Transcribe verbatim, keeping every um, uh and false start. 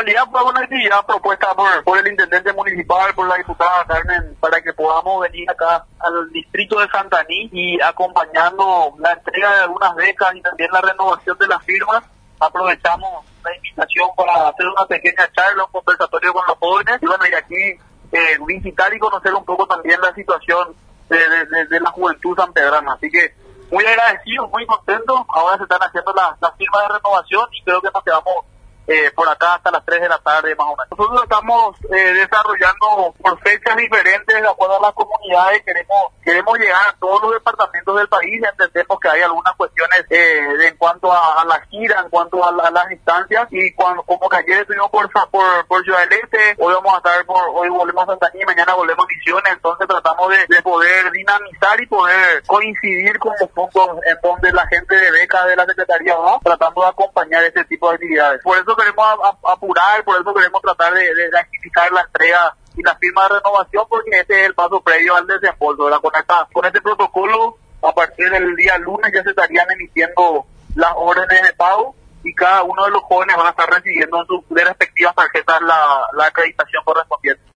realidad fue una actividad propuesta por, por el intendente municipal, por la diputada Carmen, para que podamos venir acá al distrito de Santaní y acompañando la entrega de algunas becas y también la renovación de las firmas. Aprovechamos la invitación para hacer una pequeña charla, un conversatorio con los jóvenes y bueno, y aquí eh, visitar y conocer un poco también la situación de, de, de, de la juventud sanpedrana. Así que muy agradecidos, muy contentos. Ahora se están haciendo las la firmas de renovación y creo que nos quedamos eh, por acá hasta las tres de la tarde más o menos. Nosotros estamos eh, desarrollando por fechas diferentes de acuerdo a las comunidades. Queremos queremos llegar a todos los departamentos del país. Entendemos que hay algunas cuestiones eh, de, en cuanto a, a la gira, en cuanto a, la, a las distancias, y cuando como que ayer estuvimos por, por, por Ciudad del Este, hoy vamos a estar por, hoy volvemos a Santaní, mañana volvemos a Misiones. Entonces tratamos de, de poder dinamizar y poder coincidir con los puntos en donde la gente de becas de la Secretaría va, tratando de acompañar este tipo de actividades. Por eso queremos a, a, apurar, por eso queremos tratar de, de, de agilizar la entrega y la firma de renovación, porque este es el paso previo al desembolso, ¿verdad? Con esta, con este protocolo, a partir del día lunes ya se estarían emitiendo las órdenes de pago y cada uno de los jóvenes van a estar recibiendo en sus respectivas tarjetas la, la acreditación correspondiente.